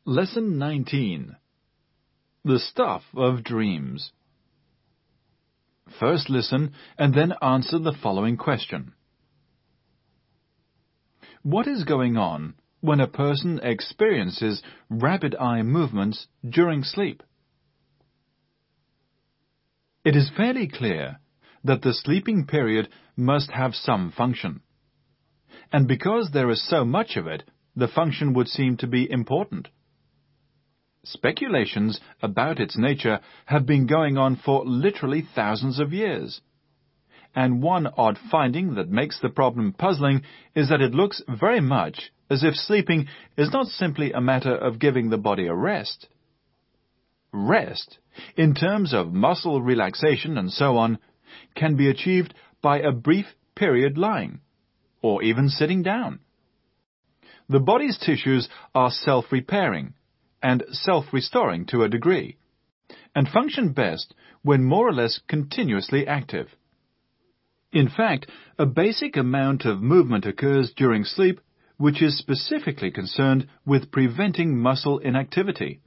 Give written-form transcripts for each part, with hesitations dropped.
Lesson 19. The Stuff of Dreams. First listen and then answer the following question. What is going on when a person experiences rapid eye movements during sleep? It is fairly clear that the sleeping period must have some function. And because there is so much of it, the function would seem to be important. Speculations about its nature have been going on for literally thousands of years. And one odd finding that makes the problem puzzling is that it looks very much as if sleeping is not simply a matter of giving the body a rest. Rest, in terms of muscle relaxation and so on, can be achieved by a brief period lying, or even sitting down. The body's tissues are self-repairing and self-restoring to a degree, and function best when more or less continuously active. In fact, a basic amount of movement occurs during sleep, which is specifically concerned with preventing muscle inactivity.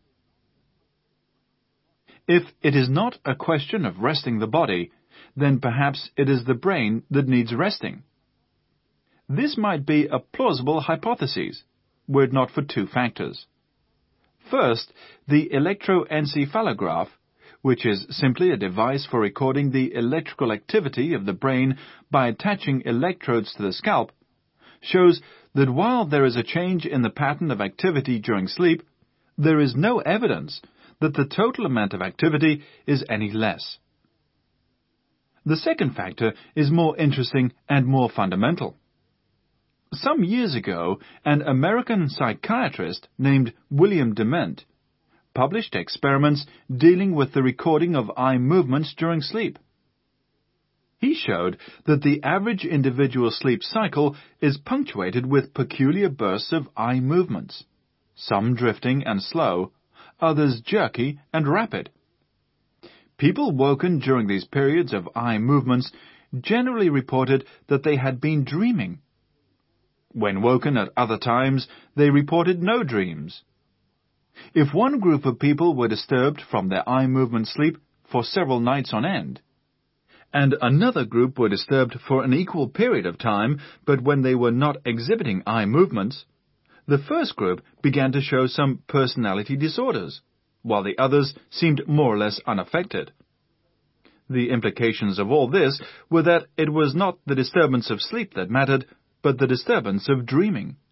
If it is not a question of resting the body, then perhaps it is the brain that needs resting. This might be a plausible hypothesis, were it not for two factors. First, the electroencephalograph, which is simply a device for recording the electrical activity of the brain by attaching electrodes to the scalp, shows that while there is a change in the pattern of activity during sleep, there is no evidence that the total amount of activity is any less. The second factor is more interesting and more fundamental. Some years ago, an American psychiatrist named William Dement published experiments dealing with the recording of eye movements during sleep. He showed that the average individual sleep cycle is punctuated with peculiar bursts of eye movements, some drifting and slow, others jerky and rapid. People woken during these periods of eye movements generally reported that they had been dreaming. When woken at other times, they reported no dreams. If one group of people were disturbed from their eye movement sleep for several nights on end, and another group were disturbed for an equal period of time, but when they were not exhibiting eye movements, the first group began to show some personality disorders, while the others seemed more or less unaffected. The implications of all this were that it was not the disturbance of sleep that mattered, but the disturbance of dreaming.